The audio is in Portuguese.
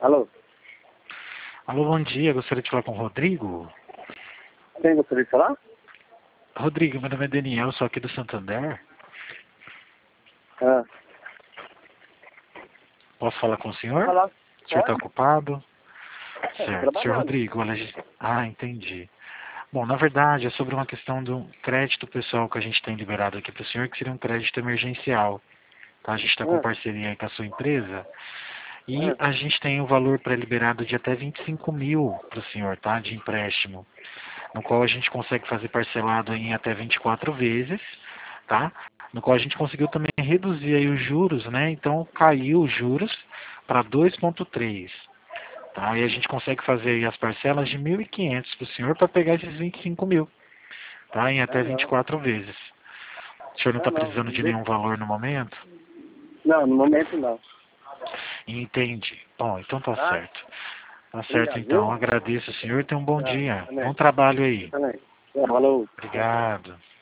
Alô? Alô, bom dia. Gostaria de falar com o Rodrigo. Quem gostaria de falar? Rodrigo, meu nome é Daniel, sou aqui do Santander. Ah, Posso falar com o senhor? falar. O senhor está ocupado? É, Certo. Senhor trabalhando. Rodrigo, olha... entendi. Bom, na verdade, é sobre uma questão do crédito pessoal que a gente tem liberado aqui para o senhor, que seria um crédito emergencial. Tá? A gente está com Ah, parceria aí com a sua empresa e ah, a gente tem um valor pré-liberado de até 25 mil para o senhor, tá? De empréstimo, no qual a gente consegue fazer parcelado em até 24 vezes, tá? No qual a gente conseguiu também reduzir aí os juros, né? Então caiu os juros para 2,3, tá? E a gente consegue fazer aí as parcelas de 1.500 para o senhor para pegar esses 25 mil, tá? Em até não. 24 vezes. O senhor não está Não. precisando de nenhum valor no momento? Não, no momento não. Entendi. Bom, então tá Tá? certo. Tá certo Obrigado, viu? então. Agradeço, senhor. Tenha um bom Tá, dia. também. Bom trabalho aí. Também. Falou. Tchau, tchau. Obrigado.